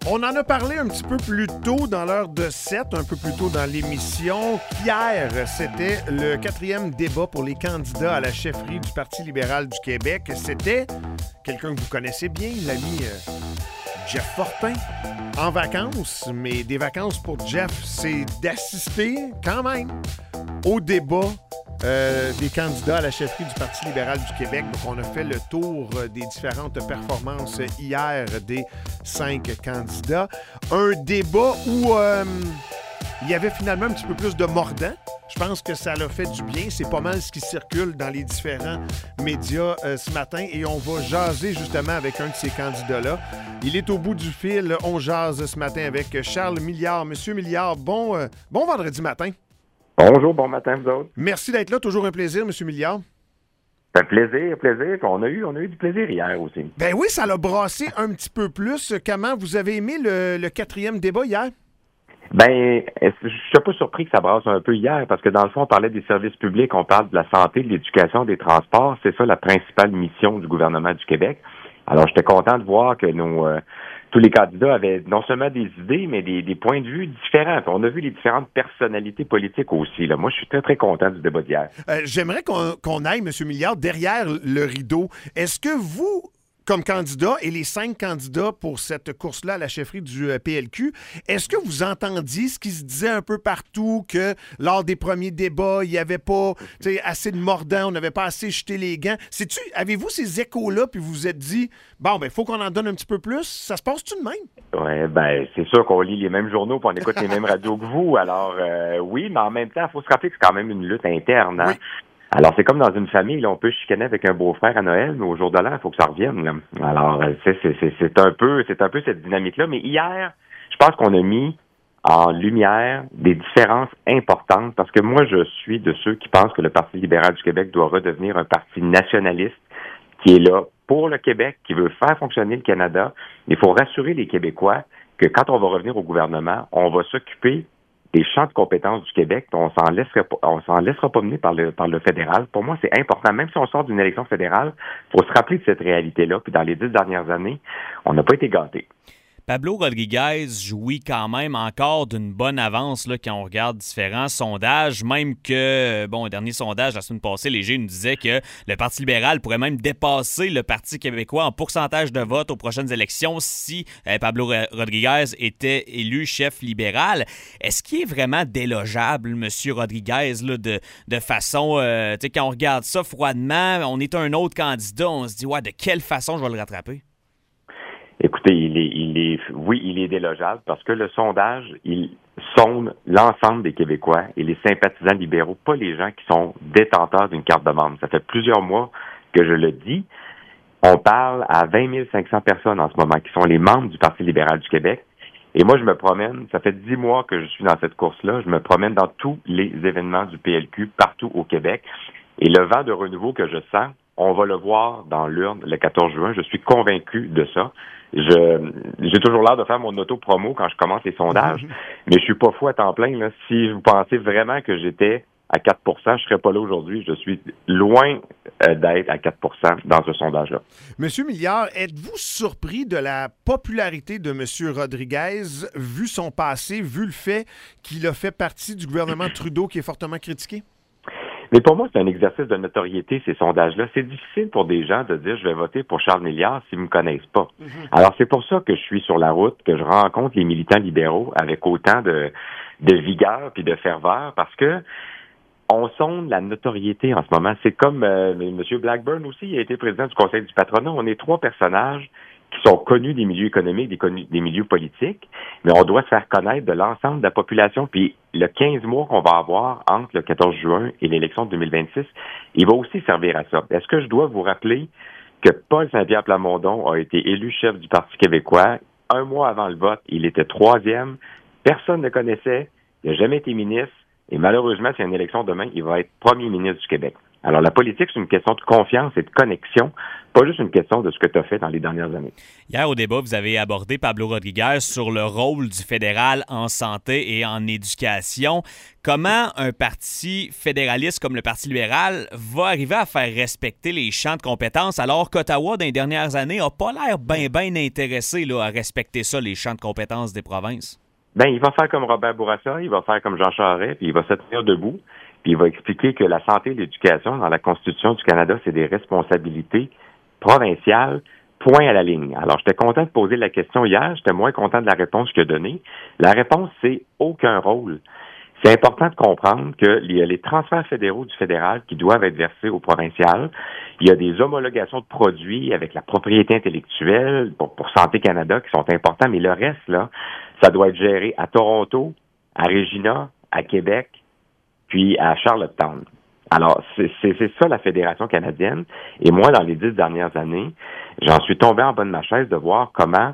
On en a parlé un petit peu plus tôt dans l'heure de 7, un peu plus tôt dans l'émission, qu'hier, c'était le 4e débat pour les candidats à la chefferie du Parti libéral du Québec. C'était quelqu'un que vous connaissez bien, l'ami Jeff Fortin, en vacances, mais des vacances pour Jeff, c'est d'assister quand même au débat des candidats à la chefferie du Parti libéral du Québec. Donc, on a fait le tour des différentes performances hier des 5 candidats. Un débat où il y avait finalement un petit peu plus de mordant. Je pense que ça l'a fait du bien. C'est pas mal ce qui circule dans les différents médias ce matin. Et on va jaser justement avec un de ces candidats-là. Il est au bout du fil. On jase ce matin avec Charles Milliard. Monsieur Milliard, bon vendredi matin. Bonjour, bon matin, vous autres. Merci d'être là. Toujours un plaisir, M. Milliard. Un plaisir. On a eu du plaisir hier aussi. Ben oui, ça l'a brassé un petit peu plus. Comment vous avez aimé le 4e débat hier? Ben, je suis pas surpris que ça brasse un peu hier, parce que dans le fond, on parlait des services publics, on parle de la santé, de l'éducation, des transports. C'est ça la principale mission du gouvernement du Québec. Alors, j'étais content de voir que tous les candidats avaient non seulement des idées, mais des points de vue différents. Puis on a vu les différentes personnalités politiques aussi. Là. Moi, je suis très, très content du débat d'hier. J'aimerais qu'on aille, M. Milliard, derrière le rideau. Est-ce que vous, comme candidat, et les 5 candidats pour cette course-là à la chefferie du PLQ, est-ce que vous entendiez ce qui se disait un peu partout, que lors des premiers débats, il n'y avait pas assez de mordant, on n'avait pas assez jeté les gants? Avez-vous ces échos-là, puis vous vous êtes dit, bon, il faut qu'on en donne un petit peu plus? Ça se passe-tu de même? Oui, ben c'est sûr qu'on lit les mêmes journaux puis on écoute les mêmes radios que vous. Alors, oui, mais en même temps, il faut se rappeler que c'est quand même une lutte interne. Hein? Oui. Alors, c'est comme dans une famille, là, on peut chicaner avec un beau-frère à Noël, mais au jour de l'an, il faut que ça revienne. Là. Alors, c'est un peu cette dynamique-là. Mais hier, je pense qu'on a mis en lumière des différences importantes, parce que moi, je suis de ceux qui pensent que le Parti libéral du Québec doit redevenir un parti nationaliste qui est là pour le Québec, qui veut faire fonctionner le Canada. Il faut rassurer les Québécois que quand on va revenir au gouvernement, on va s'occuper des champs de compétences du Québec, on s'en laissera pas mener par le fédéral. Pour moi, c'est important. Même si on sort d'une élection fédérale, il faut se rappeler de cette réalité-là. Puis dans les 10 dernières années, on n'a pas été gâtés. Pablo Rodriguez jouit quand même encore d'une bonne avance là, quand on regarde différents sondages, même que, un dernier sondage la semaine passée, Léger nous disait que le Parti libéral pourrait même dépasser le Parti québécois en pourcentage de vote aux prochaines élections si Pablo Rodriguez était élu chef libéral. Est-ce qu'il est vraiment délogeable, M. Rodriguez, là, de façon, quand on regarde ça froidement, on est un autre candidat, on se dit, de quelle façon je vais le rattraper? Écoutez, il est délogeable parce que le sondage, il sonde l'ensemble des Québécois et les sympathisants libéraux, pas les gens qui sont détenteurs d'une carte de membre. Ça fait plusieurs mois que je le dis. On parle à 20 500 personnes en ce moment qui sont les membres du Parti libéral du Québec. Et moi, je me promène, ça fait 10 mois que je suis dans cette course-là, je me promène dans tous les événements du PLQ partout au Québec. Et le vent de renouveau que je sens, on va le voir dans l'urne le 14 juin. Je suis convaincu de ça. J'ai toujours l'air de faire mon auto-promo quand je commence les sondages, mais je suis pas fou à temps plein. Là. Si vous pensez vraiment que j'étais à 4 % je serais pas là aujourd'hui. Je suis loin d'être à 4 % dans ce sondage-là. Monsieur Milliard, êtes-vous surpris de la popularité de M. Rodriguez, vu son passé, vu le fait qu'il a fait partie du gouvernement Trudeau qui est fortement critiqué? Mais pour moi, c'est un exercice de notoriété, ces sondages-là. C'est difficile pour des gens de dire « je vais voter pour Charles Milliard » s'ils ne me connaissent pas. Alors, c'est pour ça que je suis sur la route, que je rencontre les militants libéraux avec autant de vigueur puis de ferveur, parce que on sonde la notoriété en ce moment. C'est comme M. Blackburn aussi, il a été président du Conseil du patronat. On est 3 personnages qui sont connus des milieux économiques, des milieux politiques, mais on doit se faire connaître de l'ensemble de la population. Puis le 15 mois qu'on va avoir entre le 14 juin et l'élection de 2026, il va aussi servir à ça. Est-ce que je dois vous rappeler que Paul Saint-Pierre Plamondon a été élu chef du Parti québécois? 1 mois avant le vote, il était 3e. Personne ne connaissait. Il n'a jamais été ministre. Et malheureusement, s'il y a une élection demain, il va être premier ministre du Québec. Alors, la politique, c'est une question de confiance et de connexion, pas juste une question de ce que tu as fait dans les dernières années. Hier, au débat, vous avez abordé Pablo Rodriguez sur le rôle du fédéral en santé et en éducation. Comment un parti fédéraliste comme le Parti libéral va arriver à faire respecter les champs de compétences alors qu'Ottawa, dans les dernières années, n'a pas l'air bien intéressé là, à respecter ça, les champs de compétences des provinces? Ben, il va faire comme Robert Bourassa, il va faire comme Jean Charest, puis il va se tenir debout, puis il va expliquer que la santé et l'éducation dans la Constitution du Canada, c'est des responsabilités provinciales, point à la ligne. Alors, j'étais content de poser la question hier, j'étais moins content de la réponse qu'il a donnée. La réponse, c'est aucun rôle. C'est important de comprendre qu'il y a les transferts fédéraux du fédéral qui doivent être versés au provincial. Il y a des homologations de produits avec la propriété intellectuelle pour Santé Canada qui sont importants, mais le reste, là, ça doit être géré à Toronto, à Regina, à Québec, puis à Charlottetown. Alors, c'est ça la Fédération canadienne. Et moi, dans les 10 dernières années, j'en suis tombé en bas de ma chaise de voir comment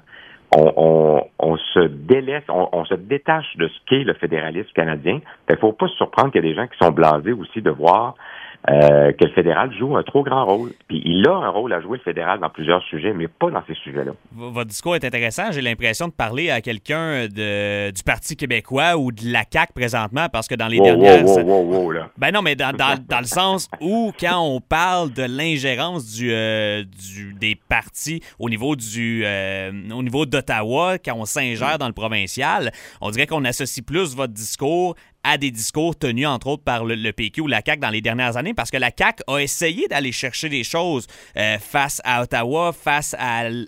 on se délaisse, on se détache de ce qu'est le fédéralisme canadien. Il ne faut pas se surprendre qu'il y a des gens qui sont blasés aussi de voir que le fédéral joue un trop grand rôle. Puis il a un rôle à jouer, le fédéral, dans plusieurs sujets, mais pas dans ces sujets-là. Votre discours est intéressant. J'ai l'impression de parler à quelqu'un du Parti québécois ou de la CAQ présentement, parce que dans les dernières... là. Ben non, mais dans le sens où, quand on parle de l'ingérence des partis au niveau d'Ottawa, quand on s'ingère dans le provincial, on dirait qu'on associe plus votre discours à des discours tenus, entre autres, par le PQ ou la CAQ dans les dernières années, parce que la CAQ a essayé d'aller chercher des choses face à Ottawa, face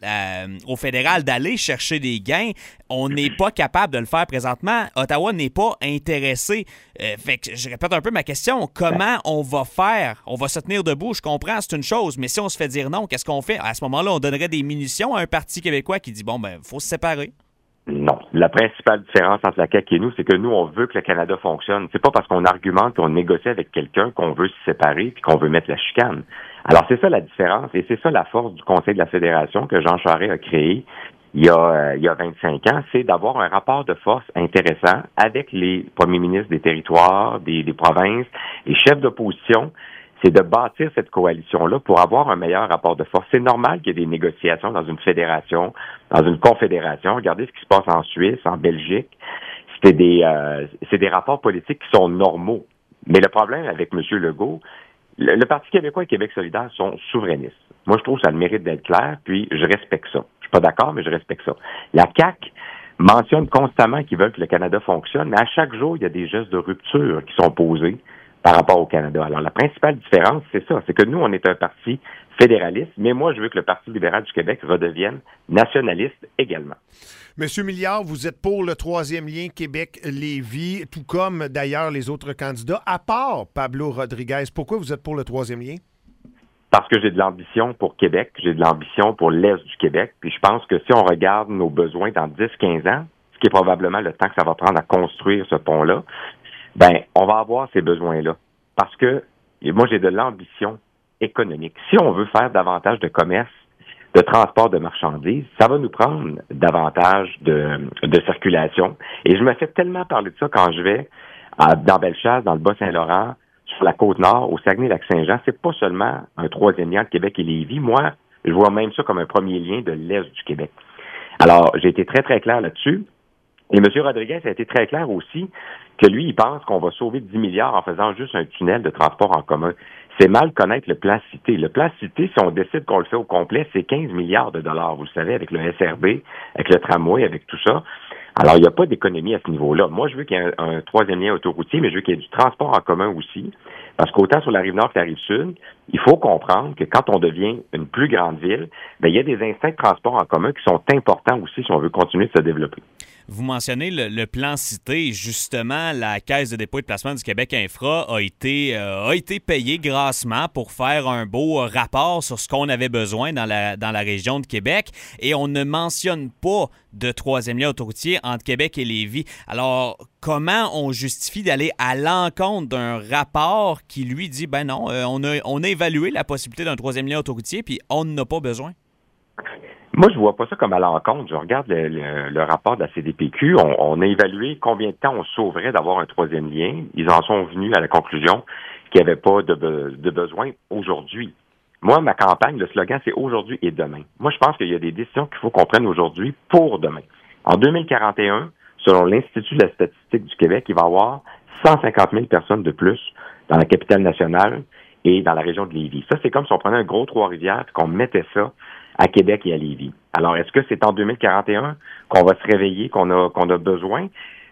au fédéral, d'aller chercher des gains. On n'est pas capable de le faire présentement. Ottawa n'est pas intéressé. Fait que je répète un peu ma question. Comment on va faire? On va se tenir debout, je comprends, c'est une chose, mais si on se fait dire non, qu'est-ce qu'on fait? À ce moment-là, on donnerait des munitions à un parti québécois qui dit, bon, ben, faut se séparer. Non. La principale différence entre la CAQ et nous, c'est que nous, on veut que le Canada fonctionne. C'est pas parce qu'on argumente qu'on négocie avec quelqu'un qu'on veut se séparer puis qu'on veut mettre la chicane. Alors, c'est ça la différence et c'est ça la force du Conseil de la Fédération que Jean Charest a créé il y a 25 ans, c'est d'avoir un rapport de force intéressant avec les premiers ministres des territoires, des provinces, les chefs d'opposition. C'est de bâtir cette coalition-là pour avoir un meilleur rapport de force. C'est normal qu'il y ait des négociations dans une fédération, dans une confédération. Regardez ce qui se passe en Suisse, en Belgique. C'est des rapports politiques qui sont normaux. Mais le problème avec M. Legault, le Parti québécois et Québec solidaire sont souverainistes. Moi, je trouve que ça a le mérite d'être clair, puis je respecte ça. Je suis pas d'accord, mais je respecte ça. La CAQ mentionne constamment qu'ils veulent que le Canada fonctionne, mais à chaque jour, il y a des gestes de rupture qui sont posés par rapport au Canada. Alors, la principale différence, c'est ça. C'est que nous, on est un parti fédéraliste, mais moi, je veux que le Parti libéral du Québec redevienne nationaliste également. Monsieur Milliard, vous êtes pour le troisième lien Québec-Lévis, tout comme d'ailleurs les autres candidats, à part Pablo Rodriguez. Pourquoi vous êtes pour le troisième lien? Parce que j'ai de l'ambition pour Québec, j'ai de l'ambition pour l'Est du Québec, puis je pense que si on regarde nos besoins dans 10-15 ans, ce qui est probablement le temps que ça va prendre à construire ce pont-là, ben, on va avoir ces besoins-là. Parce que moi, j'ai de l'ambition économique. Si on veut faire davantage de commerce, de transport de marchandises, ça va nous prendre davantage de circulation. Et je me fais tellement parler de ça quand je vais dans Bellechasse, dans le Bas-Saint-Laurent, sur la Côte-Nord, au Saguenay-Lac-Saint-Jean. C'est pas seulement un troisième lien de Québec et Lévis. Moi, je vois même ça comme un premier lien de l'Est du Québec. Alors, j'ai été très, très clair là-dessus. Et M. Rodriguez a été très clair aussi que lui, il pense qu'on va sauver 10 milliards en faisant juste un tunnel de transport en commun. C'est mal connaître le plan cité. Le plan cité, si on décide qu'on le fait au complet, c'est 15 milliards de dollars, vous le savez, avec le SRB, avec le tramway, avec tout ça. Alors, il n'y a pas d'économie à ce niveau-là. Moi, je veux qu'il y ait un troisième lien autoroutier, mais je veux qu'il y ait du transport en commun aussi. Parce qu'autant sur la Rive-Nord que la Rive-Sud, il faut comprendre que quand on devient une plus grande ville, ben, il y a des instincts de transport en commun qui sont importants aussi si on veut continuer de se développer. Vous mentionnez le plan cité. Justement, la Caisse de dépôt et de placement du Québec Infra a été payée grassement pour faire un beau rapport sur ce qu'on avait besoin dans la région de Québec. Et on ne mentionne pas de troisième lien autoroutier entre Québec et Lévis. Alors, comment on justifie d'aller à l'encontre d'un rapport qui, lui, dit, ben non, on a évalué la possibilité d'un troisième lien autoroutier, puis on n'en a pas besoin? Moi, je vois pas ça comme à l'encontre. Je regarde le rapport de la CDPQ. On a évalué combien de temps on sauverait d'avoir un troisième lien. Ils en sont venus à la conclusion qu'il n'y avait pas de besoin aujourd'hui. Moi, ma campagne, le slogan, c'est aujourd'hui et demain. Moi, je pense qu'il y a des décisions qu'il faut qu'on prenne aujourd'hui pour demain. En 2041, selon l'Institut de la statistique du Québec, il va y avoir 150 000 personnes de plus dans la capitale nationale et dans la région de Lévis. Ça, c'est comme si on prenait un gros Trois-Rivières et qu'on mettait ça à Québec et à Lévis. Alors, est-ce que c'est en 2041 qu'on va se réveiller, qu'on a besoin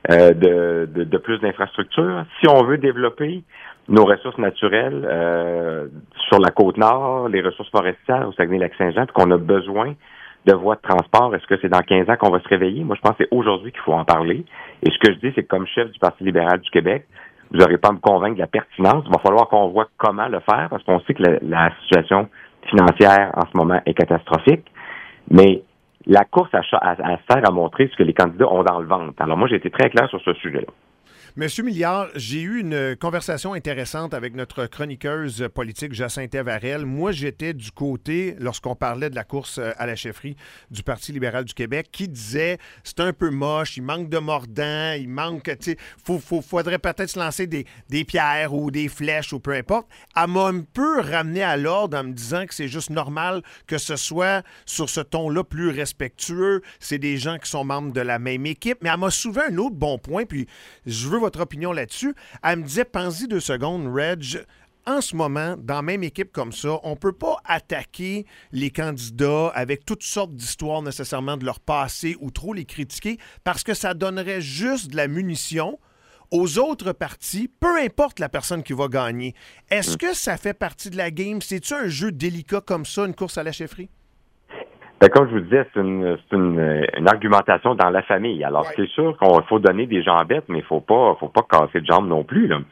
de plus d'infrastructures? Si on veut développer nos ressources naturelles sur la Côte-Nord, les ressources forestières au Saguenay-Lac-Saint-Jean, puis qu'on a besoin de voies de transport, est-ce que c'est dans 15 ans qu'on va se réveiller? Moi, je pense que c'est aujourd'hui qu'il faut en parler. Et ce que je dis, c'est que comme chef du Parti libéral du Québec, vous n'aurez pas à me convaincre de la pertinence. Il va falloir qu'on voit comment le faire, parce qu'on sait que la situation financière en ce moment est catastrophique. Mais la course elle sert à montrer ce que les candidats ont dans le ventre. Alors moi, j'ai été très clair sur ce sujet-là. Monsieur Milliard, j'ai eu une conversation intéressante avec notre chroniqueuse politique Jacinthe Varel. Moi, j'étais du côté, lorsqu'on parlait de la course à la chefferie du Parti libéral du Québec, qui disait c'est un peu moche, il manque de mordant, il manque, tu sais, faudrait peut-être se lancer des pierres ou des flèches ou peu importe. Elle m'a un peu ramené à l'ordre en me disant que c'est juste normal que ce soit sur ce ton-là plus respectueux. C'est des gens qui sont membres de la même équipe. Mais elle m'a soulevé un autre bon point, puis je veux votre opinion là-dessus. Elle me disait, pensez 2 secondes, Reg, en ce moment, dans la même équipe comme ça, on ne peut pas attaquer les candidats avec toutes sortes d'histoires nécessairement de leur passé ou trop les critiquer parce que ça donnerait juste de la munition aux autres partis, peu importe la personne qui va gagner. Est-ce que ça fait partie de la game? C'est-tu un jeu délicat comme ça, une course à la chefferie? Ben, comme je vous disais, c'est une argumentation dans la famille. Alors, ouais. C'est sûr qu'il faut donner des jambettes, mais faut pas casser de jambes non plus, là.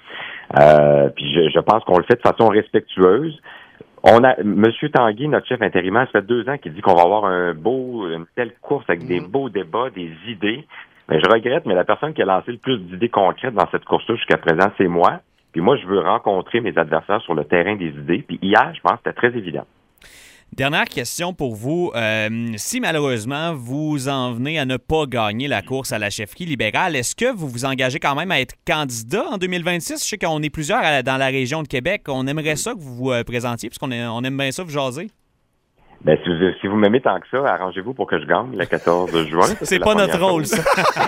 Puis je pense qu'on le fait de façon respectueuse. Monsieur Tanguy, notre chef intérimaire, ça fait 2 ans qu'il dit qu'on va avoir une telle course avec des beaux débats, des idées. Mais je regrette, mais la personne qui a lancé le plus d'idées concrètes dans cette course-là jusqu'à présent, c'est moi. Puis moi, je veux rencontrer mes adversaires sur le terrain des idées. Puis hier, je pense que c'était très évident. Dernière question pour vous. Si malheureusement vous en venez à ne pas gagner la course à la chefferie libérale, est-ce que vous vous engagez quand même à être candidat en 2026? Je sais qu'on est plusieurs dans la région de Québec. On aimerait ça que vous vous présentiez, puisqu'on aime bien ça vous jaser. Ben, si vous m'aimez tant que ça, arrangez-vous pour que je gagne le 14 juin. C'est pas notre rôle, ça.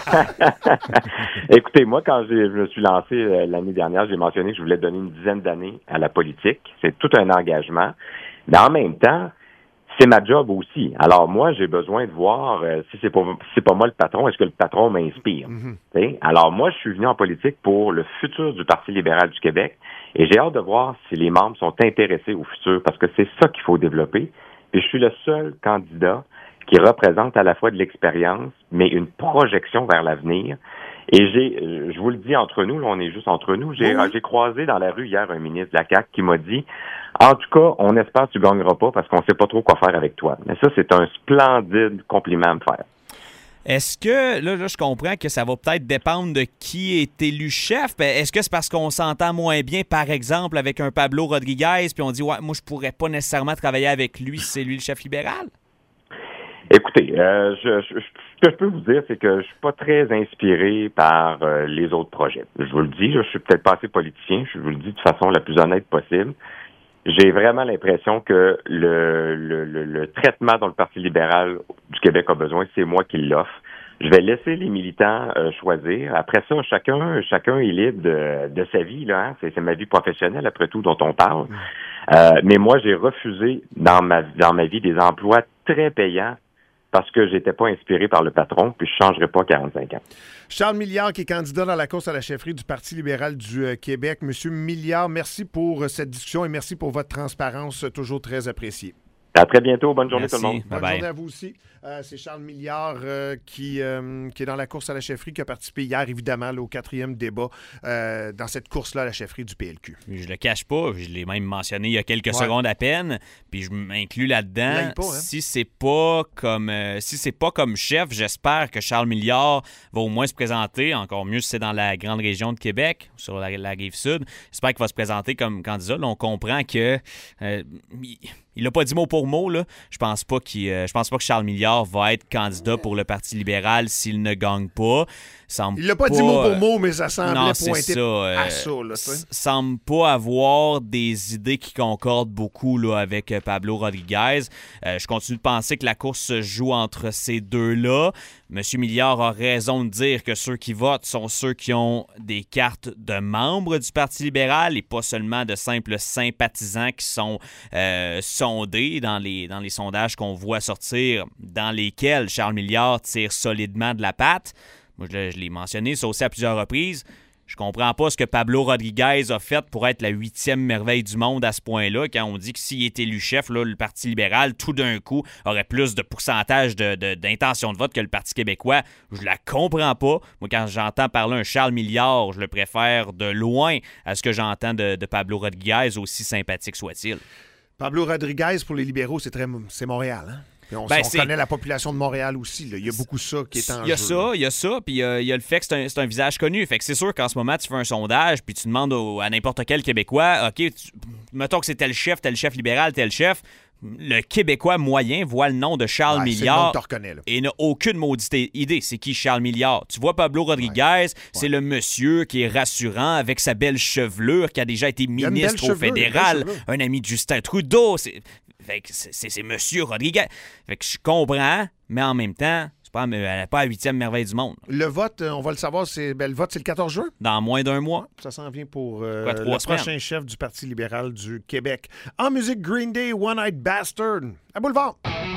Écoutez, moi, quand je me suis lancé l'année dernière, j'ai mentionné que je voulais donner une dizaine d'années à la politique. C'est tout un engagement. Mais en même temps, c'est ma job aussi. Alors moi, j'ai besoin de voir si c'est pas moi le patron, est-ce que le patron m'inspire? Mm-hmm. Alors moi, je suis venu en politique pour le futur du Parti libéral du Québec et j'ai hâte de voir si les membres sont intéressés au futur parce que c'est ça qu'il faut développer. Puis je suis le seul candidat qui représente à la fois de l'expérience, mais une projection vers l'avenir. Et je vous le dis entre nous, là, on est juste entre nous, j'ai croisé dans la rue hier un ministre de la CAQ qui m'a dit « En tout cas, on espère que tu gagneras pas parce qu'on sait pas trop quoi faire avec toi. » Mais ça, c'est un splendide compliment à me faire. Est-ce que, là, je comprends que ça va peut-être dépendre de qui est élu chef. Est-ce que c'est parce qu'on s'entend moins bien, par exemple, avec un Pablo Rodriguez, puis on dit « Ouais, moi, je pourrais pas nécessairement travailler avec lui si c'est lui le chef libéral? » Écoutez, ce que je peux vous dire, c'est que je suis pas très inspiré par les autres projets. Je vous le dis, je suis peut-être pas assez politicien, je vous le dis de façon la plus honnête possible. J'ai vraiment l'impression que le traitement dont le Parti libéral du Québec a besoin, c'est moi qui l'offre. Je vais laisser les militants choisir. Après ça, chacun est libre de sa vie, là. Hein? C'est ma vie professionnelle, après tout, dont on parle. Mais moi, j'ai refusé dans ma vie des emplois très payants parce que j'étais pas inspiré par le patron, puis je changerai pas 45 ans. Charles Milliard, qui est candidat dans la course à la chefferie du Parti libéral du Québec. Monsieur Milliard, merci pour cette discussion et merci pour votre transparence, toujours très appréciée. À très bientôt. Bonne journée Merci. tout le monde. Bonne journée à vous aussi. C'est Charles Milliard qui est dans la course à la chefferie, qui a participé hier, évidemment, là, au 4e débat dans cette course-là à la chefferie du PLQ. Je le cache pas, je l'ai même mentionné il y a quelques secondes à peine, puis je m'inclus là-dedans. Pas, hein? Si c'est pas comme chef, j'espère que Charles Milliard va au moins se présenter, encore mieux si c'est dans la grande région de Québec, sur la Rive-Sud. J'espère qu'il va se présenter comme candidat. Là, on comprend que il l'a pas dit mot pour mot, là. Je pense pas que Charles Milliard va être candidat pour le Parti libéral s'il ne gagne pas. Il l'a pas dit mot pour mot, mais ça semblait pointer à ça. Semble pas avoir des idées qui concordent beaucoup là, avec Pablo Rodriguez. Je continue de penser que la course se joue entre ces deux-là. M. Milliard a raison de dire que ceux qui votent sont ceux qui ont des cartes de membres du Parti libéral et pas seulement de simples sympathisants qui sont sondés dans les sondages qu'on voit sortir, dans lesquels Charles Milliard tire solidement de la patte. Moi, je l'ai mentionné, ça aussi à plusieurs reprises. Je comprends pas ce que Pablo Rodriguez a fait pour être la 8e merveille du monde à ce point-là, quand on dit que s'il est élu chef, là, le Parti libéral, tout d'un coup, aurait plus de pourcentage d'intention de vote que le Parti québécois. Je la comprends pas. Moi, quand j'entends parler un Charles Milliard, je le préfère de loin à ce que j'entends de Pablo Rodriguez, aussi sympathique soit-il. Pablo Rodriguez, pour les libéraux, c'est Montréal, hein? Puis on connaît la population de Montréal aussi. Là. Il y a beaucoup ça qui est en jeu. Il y a ça, puis il y a le fait que c'est un visage connu. Fait que c'est sûr qu'en ce moment, tu fais un sondage, puis tu demandes à n'importe quel Québécois, OK, mettons que c'est tel chef libéral, tel chef. Le Québécois moyen voit le nom de Charles Milliard et n'a aucune maudite idée c'est qui Charles Milliard. Tu vois Pablo Rodriguez, c'est le monsieur qui est rassurant avec sa belle chevelure, qui a déjà été ministre au fédéral, un ami de Justin Trudeau. C'est Monsieur Rodriguez. Fait que je comprends, mais en même temps, elle n'est pas la 8e merveille du monde. Le vote, on va le savoir, le vote, c'est le 14 juin? Dans moins d'un mois. Ça s'en vient pour le prochain chef du Parti libéral du Québec. En musique, Green Day, One-Eyed Bastard. À Boulevard!